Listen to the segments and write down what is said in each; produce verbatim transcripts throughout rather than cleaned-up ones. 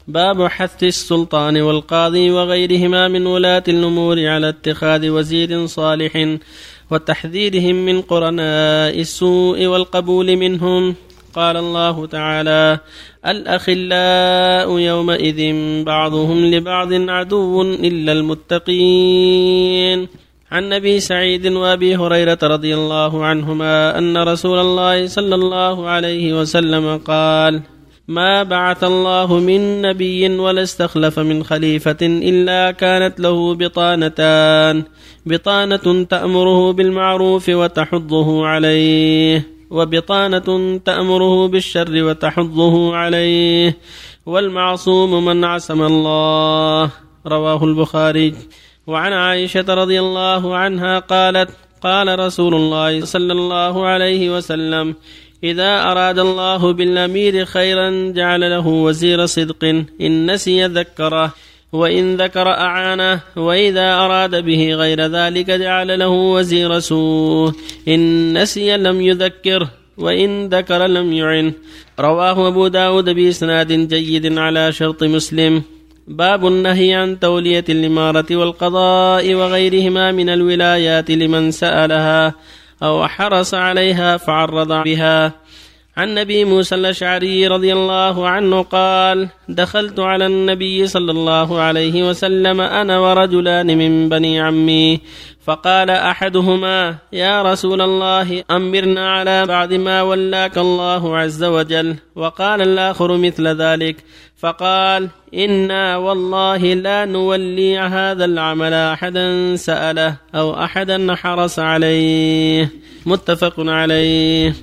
باب حث السلطان والقاضي وغيرهما من ولاة الأمور على اتخاذ وزير صالح وتحذيرهم من قرناء السوء والقبول منهم. قال الله تعالى: الأخلاء يومئذ بعضهم لبعض عدو إلا المتقين. عن أبي سعيد وأبي هريرة رضي الله عنهما أن رسول الله صلى الله عليه وسلم قال: ما بعث الله من نبي ولا استخلف من خليفة إلا كانت له بطانتان: بطانة تأمره بالمعروف وتحضه عليه، وبطانة تأمره بالشر وتحضه عليه، والمعصوم من عصم الله. رواه البخاري. وعن عائشة رضي الله عنها قالت: قال رسول الله صلى الله عليه وسلم: إذا أراد الله بالأمير خيرا جعل له وزير صدق، إن نسي ذكره، وإن ذكر أعانه، وإذا أراد به غير ذلك جعل له وزير سوء، إن نسي لم يذكره، وإن ذكر لم يعن. رواه أبو داود بإسناد جيد على شرط مسلم. باب النهي عن تولية الإمارة والقضاء وغيرهما من الولايات لمن سألها أو حرص عليها فعرض بها. عن نبي موسى الأشعري رضي الله عنه قال: دخلت على النبي صلى الله عليه وسلم أنا ورجلان من بني عمي، فقال أحدهما: يا رسول الله، أمرنا على بعد ما ولاك الله عز وجل. وقال الآخر مثل ذلك، فقال: إنا والله لا نولي هذا العمل أحدا سأله أو أحدا حرص عليه. متفق عليه.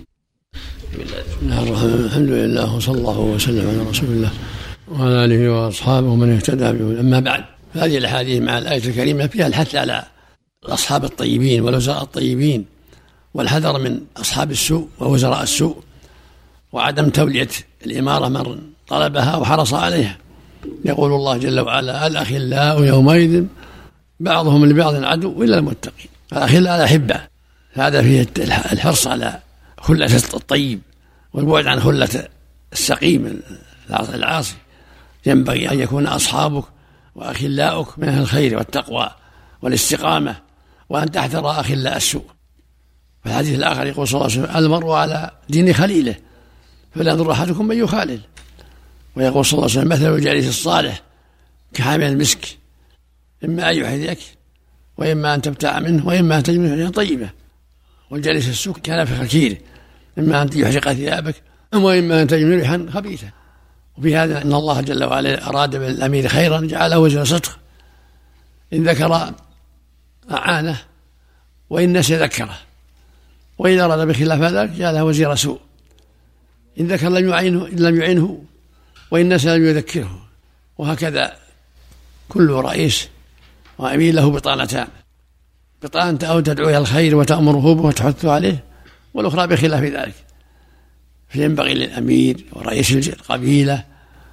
الحمد لله وصلى الله وسلم على رسول الله وعلى آله وأصحابه ومن اهتدى به. أما بعد، هذه الأحاديث مع الآية الكريمة فيها الحث على الأصحاب الطيبين والوزراء الطيبين، والحذر من أصحاب السوء ووزراء السوء، وعدم تولية الإمارة من طلبها وحرص عليها. يقول الله جل وعلا: الأخلاء يومئذ بعضهم لبعض عدو إلا المتقين. الأخلاء الأحبة، هذا فيه الحرص على خلة الطيب والبعد عن خلة السقيم العاصي. ينبغي أن يكون أصحابك وأخلاؤك من أهل الخير والتقوى والاستقامة، وأن تحذر أخلاء السوء. في الحديث الآخر يقول صلى الله عليه وسلم: المرء على دين خليله فلينظر أحدكم من يخالل. ويقول صلى الله عليه وسلم: مثل الجليس الصالح كحامل المسك، إما أن يحذيك وإما أن تبتاع منه وإما أن تجد منه طيبة. والجليس السوء كان في خكيره، إما أن يحرق ثيابك وإما أن تجد منه ريحا خبيثة. وفي هذا أن الله جل وعلا أراد بالأمير خيرا جعله وزير صدق، إن ذكر أعانه وإن نسي ذكره، وإذا أراد بخلاف ذلك جعله وزير سوء، إن ذكر لم يعينه إن لم يعينه وإن نسي لم يذكره. وهكذا كل رئيس وأمير له بطانتان: بطانة أو تدعو إلى الخير وتأمره به وتحث عليه، والأخرى بخلاف ذلك. فينبغي للأمير ورئيس القبيلة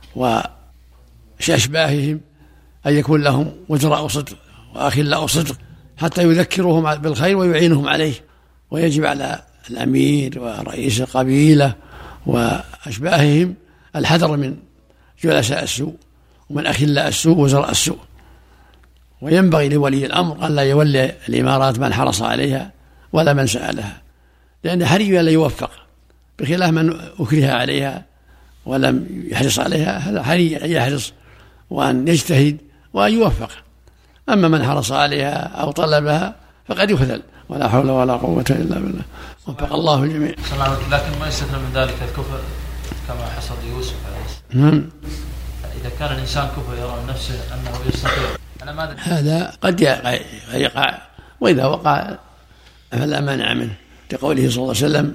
وأشباههم أن يكون لهم وزراء صدق وأخلاء صدق حتى يذكرهم بالخير ويعينهم عليه. ويجب على الأمير ورئيس القبيلة وأشباههم الحذر من جلساء السوء ومن أخلاء السوء وزراء السوء. وينبغي لولي الأمر أن لا يولي الإمارات من حرص عليها ولا من سألها، لأن حري لا يوفق، بخلاف من أكره عليها ولم يحرص عليها، هذا حري أن يحرص وأن يجتهد وأن يوفق. أما من حرص عليها أو طلبها فقد يخذل، ولا حول ولا قوة إلا بالله. وفق الله الجميع. لكن ما يستثنى من ذلك الكفر كما حصل يوسف عليه السلام. إذا كان الإنسان كفر يرى نفسه أنه يستطيع، أنا ما أدري، هذا قد يقع، وإذا وقع فلا مانع منه، لقوله صلى الله عليه وسلم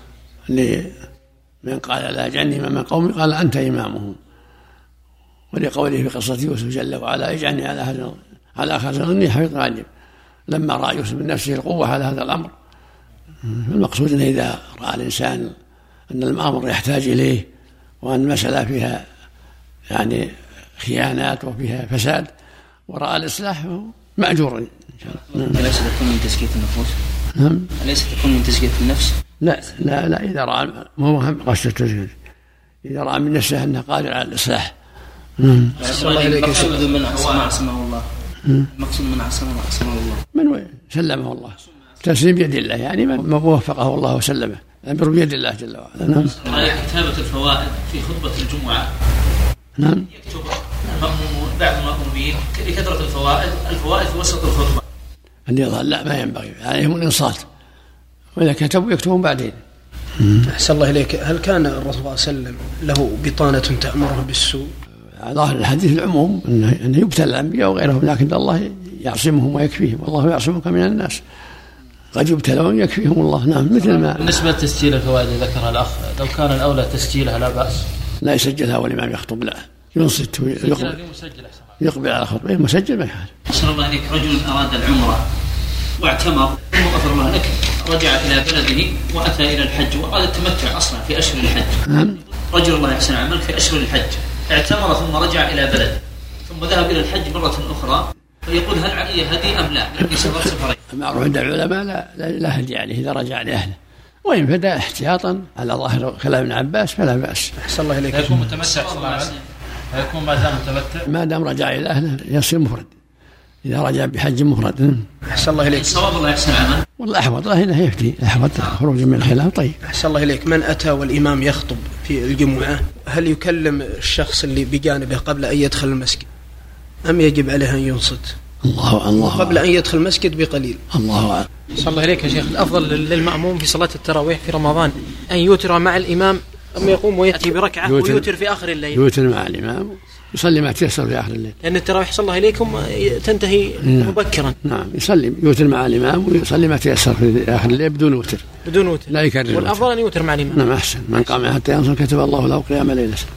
لمن قال لا جني من قومي قال أنت إمامهم، ولقوله في قصة يوسف جل وعلا: اجعلني على على خزائن حفيظ عليم. لما رأى يوسف من نفسه القوة على هذا الأمر، المقصود أنه إذا رأى الإنسان أن الأمر يحتاج إليه وأن المسألة فيها يعني خيانات وفيها فساد ورأى الإصلاح مأجور إن شاء الله. أليس تكون من تزكية النفوس؟ نعم. أليس تكون من تزكية النفس؟ لا لا لا إذا رأى، ما هو قصد التزكية، إذا رأى من نفسه أنه قادر على الإصلاح المقصود من عصمه عصمه الله. المقصود من عصمه عصمه الله من وين سلمه الله، تسليم بيد الله، يعني من وفقه الله وسلمه، الأمر بيد الله جل وعلا. نعم. كتابة الفوائد في خطبة الجمعة. نعم. يكتب المأمومون بعض المأمومين لكثرة الفوائد الفوائد في وسط الخطبة. اللي يظل لا ما ينبغي، عليهم الإنصات، وإذا كتبوا يكتبون بعدين. أحسن الله إليك، هل كان الرسول صلى الله عليه وسلم له بطانة تأمره بالسوء؟ ظاهر الحديث العموم أنه يبتلى الأنبياء وغيرهم، لكن الله يعصمهم ويكفيهم، والله يعصمك من الناس، قد يبتلون يكفيهم الله. نعم. مثل ما بالنسبة لتسجيل الفوائد ذكرها الأخ، لو كان الأولى تسجيلها لا بأس. لا يسجلها والإمام يخطب، لا ينصت ويقبل يقبل على خطبه مسجل ما يحال. أحسن الله إليك، رجل أراد العمرة واعتمر ثم غفر الله لك، رجع إلى بلده وأتى إلى الحج وأراد التمتع أصلا في أشهر الحج. نعم. رجل الله يحسن عملك في أشهر الحج اعتمر ثم رجع إلى بلد ثم ذهب إلى الحج مرة أخرى، فيقول هل علي هدي أم لا؟ لأني سافرت سفرين. المعروف عند العلماء لا, لا, لا هدي عليه إذا رجع لأهله، وإن بدا احتياطا على ظاهر كلام ابن عباس فلا بأس. أحسن الله إليك. يكون متمتع يكون ما دام متمتع ما دام رجع إلى أهله يصير مفرد إذا رجع بحج مفرد. أحسن الله إليك. الصواب الله يحسن عمل. والله أحوط الله هنا يفتي أحوط خروج من الخلاف. طيب. أحسن الله إليك، من أتى والإمام يخطب في الجمعة هل يكلم الشخص اللي بجانبه قبل أن يدخل المسجد أم يجب عليه أن ينصت؟ الله الله قبل أن يدخل المسجد بقليل. الله أعلم. صلى الله عليك يا شيخ، الأفضل للمأموم في صلاة التراويح في رمضان أن يوتر مع الإمام أم يقوم ويأتي بركعة ويوتر في آخر الليل؟ يوتر مع الإمام يصلي ما تيسر في آخر الليل، لأن التراويح صلى الله عليكم تنتهي نعم. مبكرا. نعم. يصلي يوتر مع الإمام ويصلي ما تيسر في آخر الليل بدون وتر. بدون وتر. لا يكرر. والأفضل أن يوتر مع الإمام. نعم أحسن. من قام حتى ينصر كتب الله له قيام ليلة.